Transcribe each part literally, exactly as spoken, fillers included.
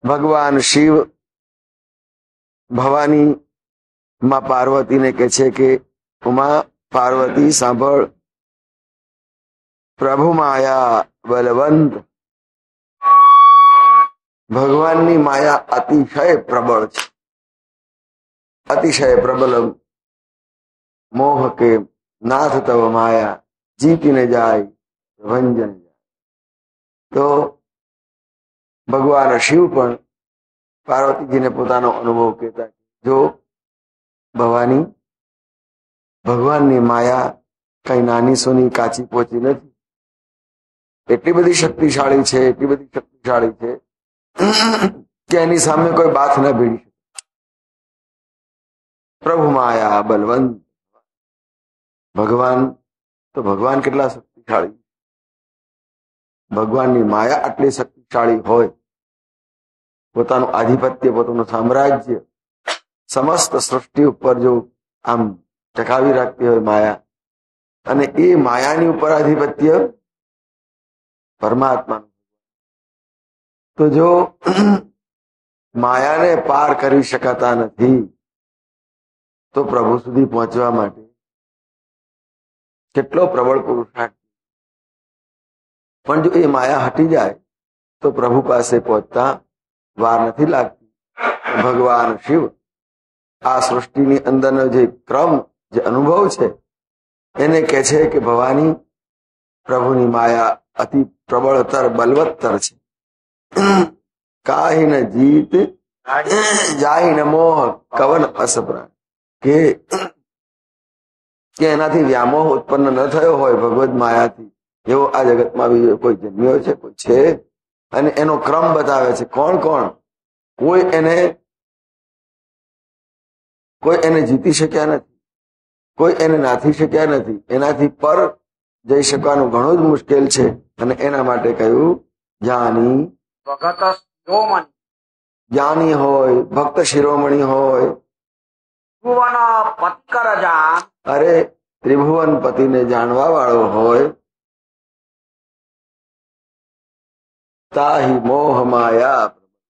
ભગવાન શિવ ભવાની માં પાર્વતીને કહે છે કે ઉમા પાર્વતી સાંભળ, પ્રભુ માયા બલવંત, ભગવાનની માયા અતિશય પ્રબળ છે, અતિશય પ્રબલ મોહ કે નાથ તવ માયા જીતીને જાય ભંજન જાય. તો ભગવાન શિવ પણ પાર્વતીજીને પોતાનો અનુભવ કહેતા, જો ભવાની ભગવાનની માયા કઈ નાની સોની કાચી પોચી નથી, એટલી બધી શક્તિશાળી છે, એટલી બધી શક્તિશાળી છે કે એની સામે કોઈ બાથ ન ભીડી શકે. પ્રભુ માયા બલવંત, ભગવાન તો ભગવાન કેટલા શક્તિશાળી, ભગવાનની માયા આટલી શક્તિશાળી હોય, પોતાનું આધિપત્ય, પોતાનું સામ્રાજ્ય સમસ્ત સૃષ્ટિ ઉપર જો આમ ટકાવી રાખતી હોય માયા, અને એ માયાની ઉપર આધિપત્ય પરમાત્માનું, તો જો માયાને પાર કરી શકાતા નથી તો પ્રભુ સુધી પહોંચવા માટે કેટલો પ્રબળ પુરુષાર્થ. પણ જો એ માયા હટી જાય તો પ્રભુ પાસે પહોંચતા વાર નથી લાગતી. ભગવાન શિવ આ સૃષ્ટિની અંદરનો જે ક્રમ, જે અનુભવ છે એને કહે છે કે ભવાની પ્રભુની માયા અતિ પ્રબળતર બલવત્તર છે. કાહિન જીત જાહિન મોહ કવન અસપ્રાણ, કે કે એનાથી વ્યામોહ ઉત્પન્ન ન થયો હોય ભગવદ માયાથી, એવો આ જગતમાં બીજો કોઈ જન્મ્યો છે, કોઈ છે? અને એનો ક્રમ બતાવે છે. કોણ કોણ? કોઈ એને કોઈ એને જીતી શક્યા નથી, કોઈ એને નાથી શક્યા નથી. એનાથી પર જઈ શકવાનું ઘણું જ મુશ્કેલ છે. અને એના માટે કહ્યું જ્ઞાની જ્ઞાની હોય, ભક્ત શિરોમણી હોય, અરે ત્રિભુવન પતિને જાણવા વાળો હોય, તાહી મોહ માયા,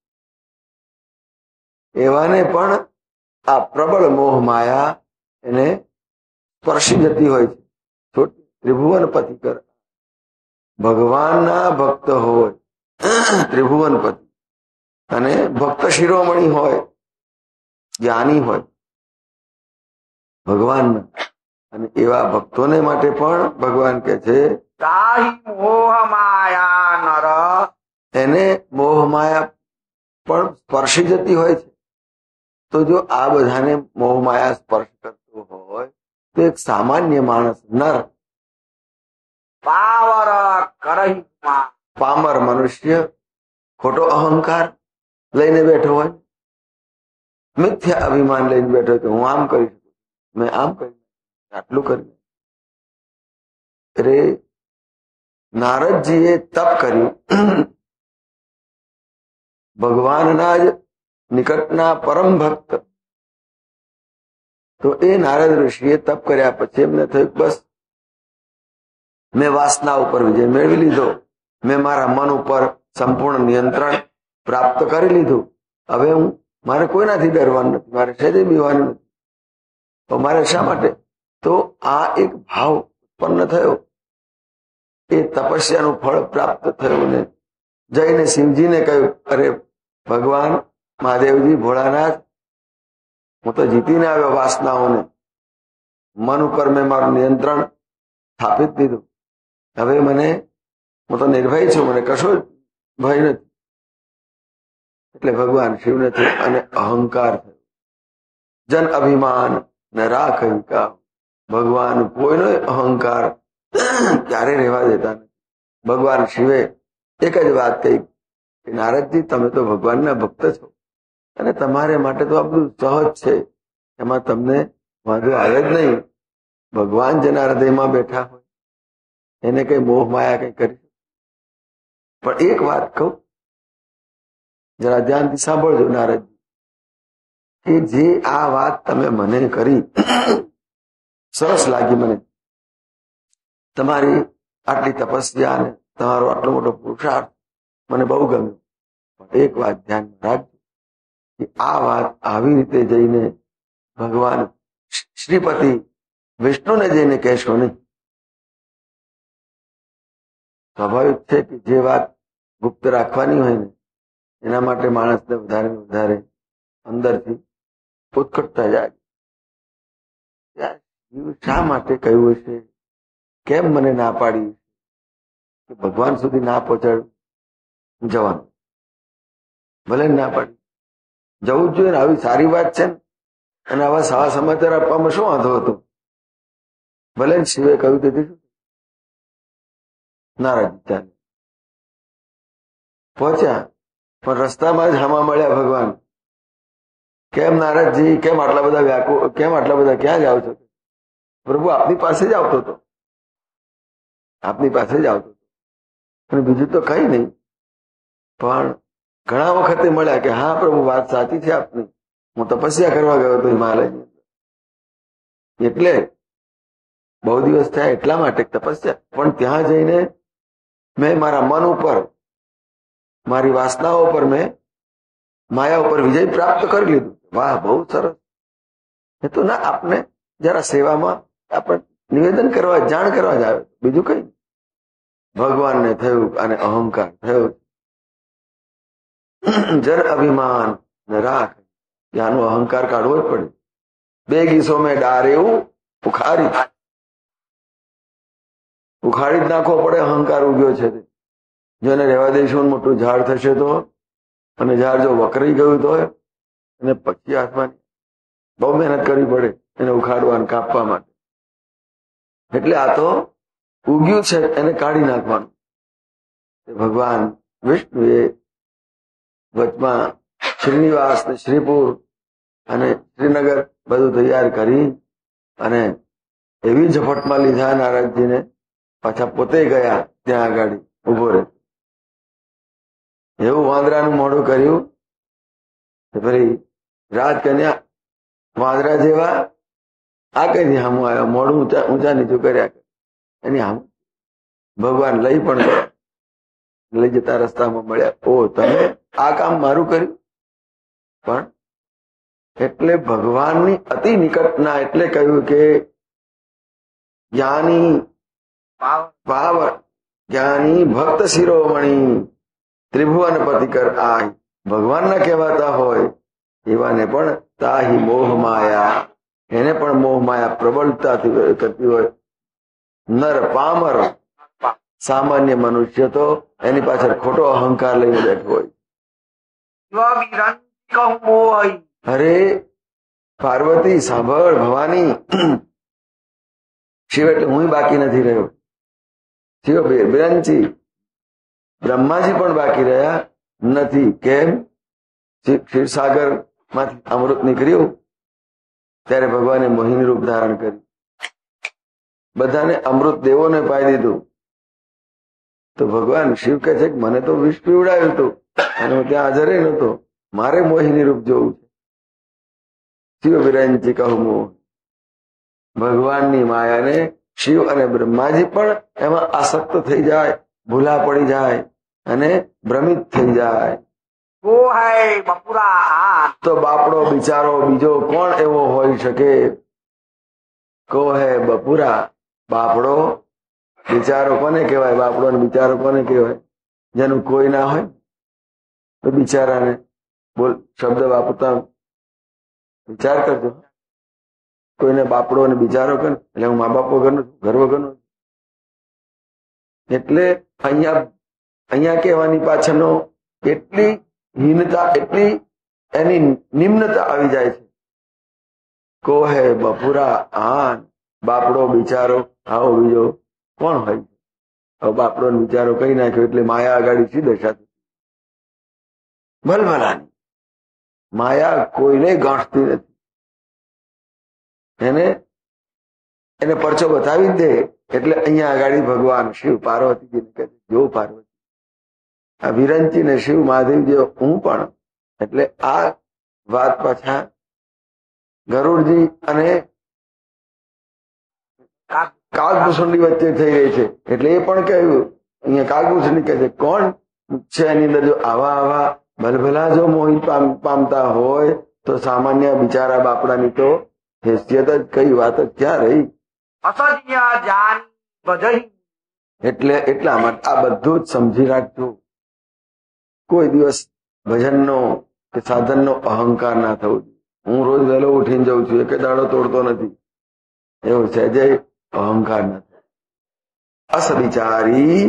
એવાને પણ આ પ્રબળ મોહ માયા એને સ્પર્શી જતી હોય છે. ત્રિભુવન પતિ કર, ભગવાનના ભક્ત હોય ત્રિભુવન પતિ, અને ભક્ત શિરોમણી હોય, જ્ઞાની હોય ભગવાન, અને એવા ભક્તોને માટે પણ ભગવાન કહે છે મોહ માયા નર, એને મોહ માયા પણ સ્પર્શી જતી હોય છે. તો જો આ બધાને મોહ માયા સ્પર્શ કરતો હોય તો એક સામાન્ય માણસ, નર, પાવર કરહી, પામર મનુષ્ય ખોટો અહંકાર લઈને બેઠો હોય, મિથ્યા અભિમાન લઈને બેઠો કે હું આમ કરી શકું, મેં આમ કરી, આટલું કરી. અરે નારદજીએ તપ કર્યું, ભગવાનના જ નિકટના પરમ ભક્ત, તો એ નારદ ઋષિએ તપ કર્યા પછી એમને થયું બસ મેં વાસના ઉપર વિજય મેળવી લીધો, મેં મારા મન ઉપર સંપૂર્ણ નિયંત્રણ પ્રાપ્ત કરી લીધું. હવે હું મારે કોઈનાથી ડરવાનું નથી, મારે સહેજે બીવાનું નથી. તો મારે શા માટે? તો આ એક ભાવ ઉત્પન્ન થયો, એ તપસ્યાનું ફળ પ્રાપ્ત થયું. ને જઈને શિવજીને કહ્યું, અરે ભગવાન મહાદેવજી, ભોળાનાથ, હું તો જીતીને આવ્યો વાસનાઓને, મન ઉપર મેં મારું નિયંત્રણ સ્થાપિત દીધું. હવે મને, હું તો નિર્ભય છું, મને કશો ભય નથી. એટલે ભગવાન શિવને થયું અને અહંકાર થયો, જન અભિમાન ન રાખી કા. ભગવાન કોઈનો અહંકાર ક્યારે રહેવા દેતા નથી. ભગવાન શિવે એક જ વાત કહી કે નારદજી, તમે તો ભગવાનના ભક્ત છો અને તમારે માટે તો આ બધું સહજ છે, એમાં તમને વાંધો આવે જ નહીં. ભગવાન જેના હૃદયમાં બેઠા હોય એને કઈ મોહ માયા કઈ કરી. પણ એક વાત કહું, જરા ધ્યાનથી સાંભળજો નારદજી, કે જે આ વાત તમે મને કરી સરસ લાગી, મને તમારી આટલી તપસ્યા અને તમારો આટલો મોટો પુરુષાર્થ મને બહુ ગમ્યું. એક વાત ધ્યાનમાં રાખજો કે આ વાત આવી રીતે જઈને ભગવાન શ્રીપતિ વિષ્ણુને જઈને કહેશો નહીં. સ્વાભાવિક છે કે જે વાત ગુપ્ત રાખવાની હોય ને એના માટે માણસને વધારે વધારે અંદરથી ઉત્કટતા જાય. શા માટે કહ્યું હશે, કેમ મને ના પાડી કે ભગવાન સુધી ના પહોંચાડું જવાનું, ભલે ના પાડી જવું જ જોઈએ ને. આવી સારી વાત છે ને, અને આવા સારા સમાચાર આપવામાં શું વાંધો હતો? ભલે શિવે કહ્યું તેથી શું નારાજ ચાલે પહોંચ્યા, પણ રસ્તામાં જ હામા મળ્યા ભગવાન. કેમ નારદજી, કેમ આટલા બધા વ્યાકુળ, કેમ આટલા બધા ક્યાં જાઓ છો? પ્રભુ આપની પાસે જ આવતો હતો, આપની પાસે જ આવતો હતો, અને બીજું તો કઈ નહીં. પણ ઘણા વખતે મળ્યા કે હા પ્રભુ વાત સાચી છે આપની, હું તપસ્યા કરવા ગયો હતો હિમાલયની અંદર, એટલે બહુ દિવસ થયા એટલા માટે તપસ્યા. પણ ત્યાં જઈને મેં મારા મન ઉપર, મારી વાસનાઓ પર, મેં માયા ઉપર વિજય પ્રાપ્ત કરી લીધું. વાહ, બહુ સરસ. એ તો ના, આપને જરા સેવામાં આપણે નિવેદન કરવા, જાણ કરવા જ આવે, બીજું કઈ. ભગવાનને થયું અને અહંકાર થયો, જર અભિમાન ને રાખ, ત્યાંનો અહંકાર કાઢવો જ પડે. બે ગીસો મેં ડાર એવું ઉખાડી ઉખાડી જ નાખવો પડે. અહંકાર ઉગ્યો છે જેને રહેવા દઈશું મોટું ઝાડ થશે તો, અને ઝાડ જો વકરી ગયું તો એને પછી હાથમાં બહુ મહેનત કરવી પડે એને ઉખાડવા કાપવા માટે. એટલે આ તો ઉગ્યું છે, એને કાઢી નાખવાનું. ભગવાન વિષ્ણુએ વચમાં શ્રીનિવાસ ને શ્રીપુર અને શ્રીનગર બધું તૈયાર કરી અને એવી ઝપટમાં લીધા નારદજીને, પાછા પોતે ગયા ત્યાં આગળ ઉભો રહે. એવું વાંદરાનું મોઢું કર્યું કે ફરી રાજકન્યા વાંદરા જેવા આ કઈ હામું આવ્યા, મોઢું ઊંચા ઊંચા નીચું કર્યા કરે એની હામું. ભગવાન લઈ પણ ગયા, લઈ જતા રસ્તામાં મળ્યા. ઓ, તમે આ કામ મારું કર્યું? પણ એટલે ભગવાનની અતિ નિકટના, એટલે કહ્યું કે જ્ઞાની ભાવ જ્ઞાની ભક્ત શિરોમણી ત્રિભુવન પતિકર આય. ભગવાનના કહેવાતા હોય એવાને પણ તાહી મોહ માયા, એને પણ મોહ માયા પ્રબળતાથી કરતી હોય. નર પામર સામાન્ય મનુષ્ય તો એની પાછળ ખોટો અહંકાર લઈને બેઠો હોય. અરે પાર્વતી સાંભળ, ભવાની, શિવ એટલે હું બાકી નથી રહ્યો. શિવ બિરંચી બ્રહ્માજી પણ બાકી રહ્યા નથી. કેમ? ક્ષીરસાગર માંથી અમૃત નીકળ્યું ત્યારે ભગવાને મોહિની રૂપ ધારણ કર્યું, બધાને અમૃત દેવોને પાઈ દીધું. તો ભગવાન શિવ કહે છે કે મને તો વિષ પીવડાયું હતું અને હું ત્યાં હાજર નહોતો, મારે મોહિની રૂપ જોવું છે. શિવ વિરંચી કહું મોહ. ભગવાનની માયાને શિવ અને બ્રહ્માજી પણ એમાં આસક્ત થઈ જાય, ભૂલા પડી જાય અને ભ્રમિત થઈ જાય. તો બાપડો બિચારો બીજો કોણ એવો હોઈ શકે? કો હે બપુરા. બાપડો બિચારો કોને કહેવાય? બાપડો ને બિચારો કોને કહેવાય? જેનું કોઈ ના હોય તો બિચારાને બોલ શબ્દ વાપરતા વિચાર કરજો. કોઈને બાપડો અને બિચારો કરે એટલે હું મા બાપ વગરનો ઘર વગરનો. એટલે અહીંયા અહીંયા કહેવાની પાછળનો એટલી હીનતા, એટલી એની નિમ્નતા આવી જાય છે. કો હે બપુરા આન. બાપડો બિચારો આવો બીજો કોણ હોય? હવે બાપડો બિચારો કહી નાખ્યો એટલે માયા આગાડી સી દશા થઈ. ભલભલાની માયા કોઈને ગાંઠતી નથી. એને એને પરચો બતાવી જ દે. એટલે અહીંયા આગાડી ભગવાન શિવ પાર્વતીજીને કહે છે, જો પાર્વતી, આ વિરંચી ને શિવ મહાદેવ જેવો હું પણ. એટલે આ વાત પાછા ગરુડજી અને કાગભૂષણની વચ્ચે થઈ રહી છે. એટલે એ પણ કહ્યું, અહીંયા કાગભૂષણી કહે છે કોણ છે એની અંદર જો આવા આવા ભલભલા જો મોહિત પામતા હોય તો સામાન્ય બિચારા બાપડાની તો હેસિયત જ કઈ વાત જ ક્યાં રહી. એટલે એટલા માટે આ બધું જ સમજી રાખજો. કોઈ દિવસ ભજનનો કે સાધનનો અહંકાર ના થવો જોઈએ. હું રોજ વહેલો ઉઠીને જઉં છું, એક દાડો તોડતો નથી, એવું છે જે અહંકાર નથી. અસવિચારી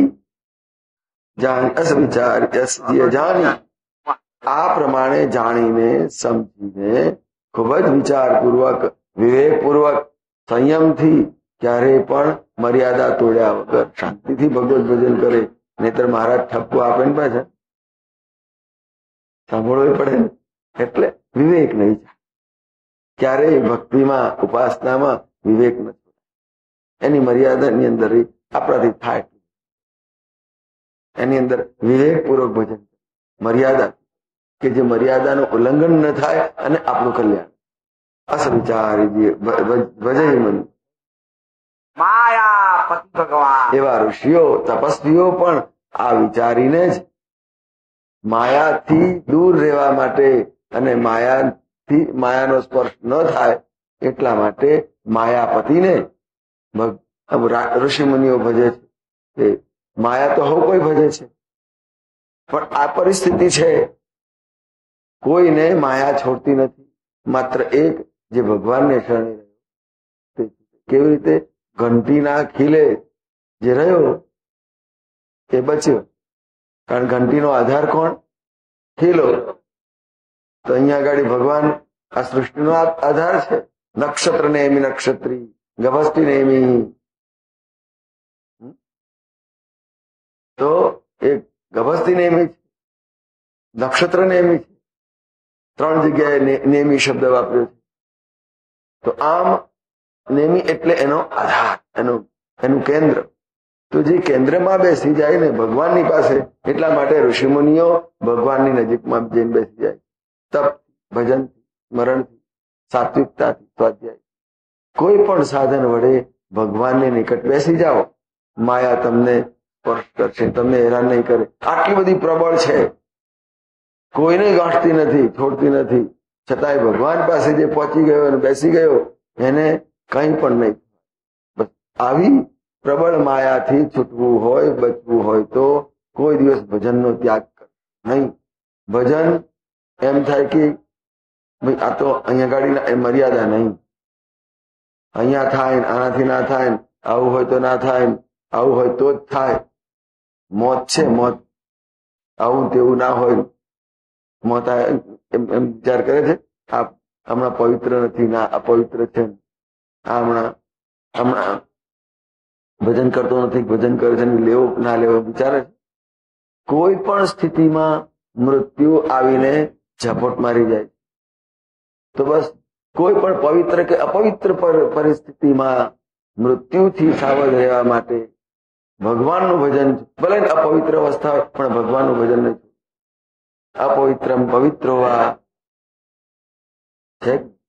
અસવિચારી જાણી, આ પ્રમાણે જાણીને સમજીને ખૂબ જ વિચારપૂર્વક વિવેકપૂર્વક સંયમથી ક્યારેય પણ મર્યાદા તોડ્યા વગર શાંતિથી ભગવત ભજન કરે. નહીતર મહારાજ ઠપકો આપે ને પાછા સાંભળવું પડે ને. એટલે વિવેક નહીં જાય ક્યારેય ભક્તિમાં ઉપાસનામાં વિવેક નથી. એની મર્યાદાની અંદર આપણાથી થાય એની અંદર વિવેકપૂર્વક ભજન મર્યાદા કે જે મર્યાદાનું ઉલ્લંઘન ન થાય અને આપણું કલ્યાણ. અસવિચારી ભજે મન માયાપતિ ભગવાન. એવા ઋષિઓ તપસ્વીઓ પણ આ વિચારીને જ માયાથી દૂર રહેવા માટે અને માયાથી માયાનો સ્પર્શ ન થાય એટલા માટે માયાપતિને ઋષિ મુનિઓ ભજે છે. માયા તો હવ કોઈ ભજે છે, પણ આ પરિસ્થિતિ છે કોઈને માયા છોડતી નથી. માત્ર એક જે ભગવાનને શરણે રહ્યો. કેવી રીતે ઘંટીના ખીલે જે રહ્યો એ બચ્યો. કારણ ઘંટીનો આધાર કોણ? ખીલો. તો અહીંયા આગળ ભગવાન આ સૃષ્ટિનો આધાર છે. નક્ષત્ર નેમી નક્ષત્રી ગભસ્તી નેમી. તો એક ગભસ્તી નેમી છે, નક્ષત્ર નેમી છે. ત્રણ જગ્યાએ નેમી શબ્દ વાપર્યો છે. તો આમ નેમી એટલે એનો આધાર, એનું એનું કેન્દ્ર. તો જે કેન્દ્રમાં બેસી જાય ને ભગવાનની પાસે, એટલા માટે ઋષિમુનિઓ ભગવાનની નજીકમાં જઈને બેસી જાય. તપ, ભજન, સ્મરણથી, સાત્વિકતાથી, સ્વાધ્યાય, કોઈ પણ સાધન વડે ભગવાનની નિકટ બેસી જાઓ. માયા તમને સ્પર્શ કરશે, તમને હેરાન નહીં કરે. આટલી બધી પ્રબળ છે, કોઈને ગાંઠતી નથી, છોડતી નથી. છતાંય ભગવાન પાસે જે પહોંચી ગયો અને બેસી ગયો એને કંઈ પણ નહીં. બસ આવી પ્રબળ માયાથી છૂટવું હોય, બચવું હોય તો કોઈ દિવસ ભજનનો ત્યાગ કર નહીં. ભજન એમ થાય કે ભાઈ આ તો અહીંયા ગાડી મર્યાદા નહીં, અહીંયા થાય આનાથી ના થાય, આવું હોય તો ના થાય, આવું હોય તો જ થાય. મોત છે મોત, આવું તેવું ના હોય. મોત એમ વિચાર કરે છે આ હમણાં પવિત્ર નથી, ના આ પવિત્ર છે, આ હમણાં હમણાં ભજન કરતો નથી, ભજન કરે છે, લેવો ના લેવો વિચારે છે. કોઈ પણ સ્થિતિમાં મૃત્યુ આવીને ઝપટ મારી જાય. તો બસ કોઈ પણ પવિત્ર કે અપવિત્ર પરિસ્થિતિમાં મૃત્યુથી સાવધ રહેવા માટે ભગવાનનું ભજન, ભલે અપવિત્ર અવસ્થા હોય પણ ભગવાનનું ભજન નહીં. અપવિત્રમ પવિત્રોવા છે.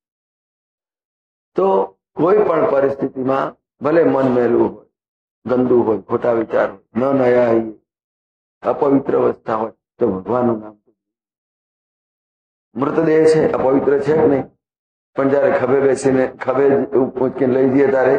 તો કોઈ પણ પરિસ્થિતિમાં ભલે મન મેલું હોય, ગંદુ હોય, ખોટા વિચાર હોય, ન નયા હોય, અપવિત્ર અવસ્થા હોય તો ભગવાનનું નામ. મૃતદેહ છે અપવિત્ર છે કે નહીં, પણ જયારે ખભે બેસીને ખભે ઉંચકીને લઈ જઈએ ત્યારે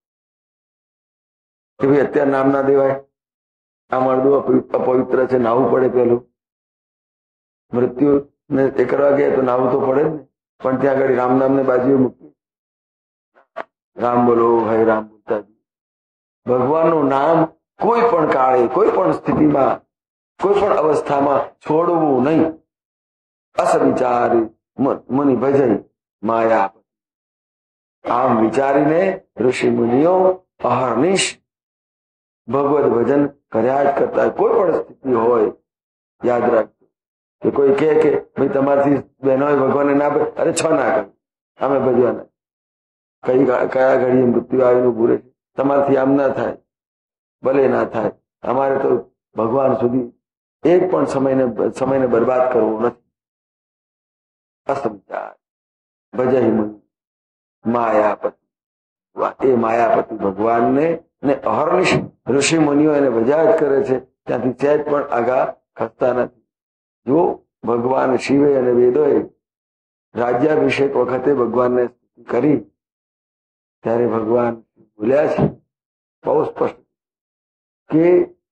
કે ભાઈ અત્યારે નામ ના દેવાય, આ મળદું અપવિત્ર છે, નાવું પડે. પેલું મૃત્યુ ને એ કરવા ગયા તો નાવું તો પડે જ ને. પણ ત્યાં આગળ રામ નામ ને બાજુ મૂકી, રામ બોલો, હે રામ બોલતા. ભગવાનનું નામ કોઈ પણ કાળે, કોઈ પણ સ્થિતિમાં, કોઈ પણ અવસ્થામાં છોડવું નહીં. અસવિચારી મુનિ ભજય માયા. આમ વિચારીને ઋષિ મુનિઓ અહર્નિશ ભગવત ભજન કર્યા જ કરતા. કોઈ પણ સ્થિતિ હોય યાદ રાખજો કે કોઈ કહે કે ભાઈ તમારથી બહેનોએ ભગવાનને ના ભજ, અરે છ ના કર, અમે ભજવાના. કઈ કયા ઘડીએ મૃત્યુ આવીને પૂરે છે, તમારથી આમ ના થાય, ભલે ના થાય. અમારે તો ભગવાન સુધી એક પણ સમયને સમયને બરબાદ કરવો નથી. અસંચાર ભજય મુનિ માયાપતિ. એ માયાપતિ ભગવાનને ને અહર્નિશ ઋષિ મુનિઓ એને ભજ્યા જ કરે છે. ત્યાંથી સહેજ પણ આગા ખસતા નથી. જો ભગવાન શિવે અને વેદોએ રાજ્યાભિષેક વખતે ભગવાનને સ્તુતિ કરી ત્યારે ભગવાન બોલ્યા છે બહુ સ્પષ્ટ કે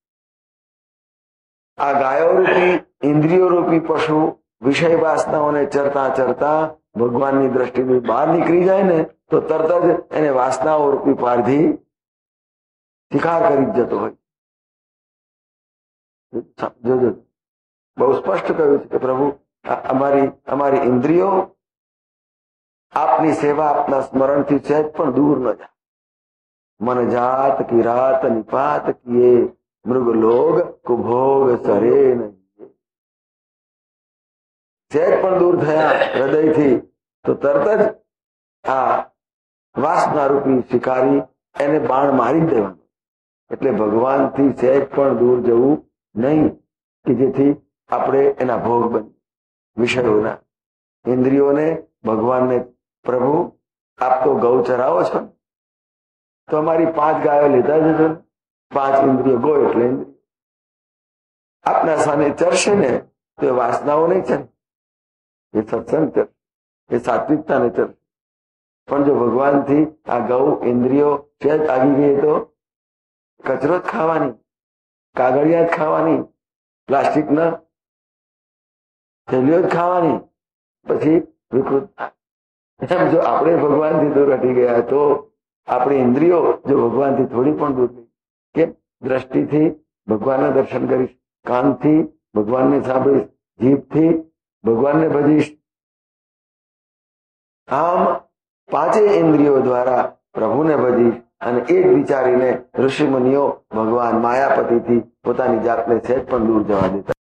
આ ગાયો રૂપી ઇન્દ્રિયો રૂપી પશુ વિષય વાસનાઓને ચરતા ચરતા ભગવાનની દ્રષ્ટિની બહાર નીકળી જાય ને તો તરત જ એને વાસનાઓ રૂપી પારધી શિકાર કરી જતો હોય. જોજો બહુ સ્પષ્ટ કહ્યું છે કે પ્રભુ અમારી અમારી ઇન્દ્રિયો આપની સેવા આપના સ્મરણથી સહેજ પણ દૂર ન જાય. મન જાત કી રાત નિપાત કિએ મૃગ લોગ કુભોગ સરે નહીં. સહેજ પણ દૂર થયા હૃદયથી તો તરત જ આ વાસના રૂપી શિકારી એને બાણ મારી દેવાનું. એટલે ભગવાનથી સહેજ પણ દૂર જવું નહીં કે જેથી આપણે એના ભોગ બની વિષયોના. ઇન્દ્રિયોને ભગવાનને પ્રભુ આપ તો ગૌ ચરાવો છો તો અમારી પાંચ ગાયો લીધા જજો. પાંચ ઇન્દ્રિયો ગો એટલે ઇન્દ્રિય આપના સામે ચરશે ને તો એ વાસનાઓ નહીં ચરે, એ સત્સંગ ચરશે, એ સાત્વિકતાને ચરશે. પણ જો ભગવાનથી આ ગૌ ઇન્દ્રિયો સહેજ આગી ગઈ તો કચરો જ ખાવાની, કાગળિયા જ ખાવાની, પ્લાસ્ટિકના થેલીઓ જ ખાવાની, પછી વિકૃત. એમ જો આપણે ભગવાનથી દૂર હટી ગયા તો આપણી ઇન્દ્રિયો જો ભગવાનથી થોડી પણ દૂર થઈ કે દ્રષ્ટિથી ભગવાનના દર્શન કરીશ, કાનથી ભગવાનને સાંભળીશ, જીભથી ભગવાનને ભજીશ. આમ પાંચેય ઇન્દ્રિયો દ્વારા પ્રભુને ભજીશ. અને એ જ વિચારીને ઋષિ મુનિઓ ભગવાન માયાપતિથી પોતાની જાતને સહેજ પણ દૂર જવા દેતા.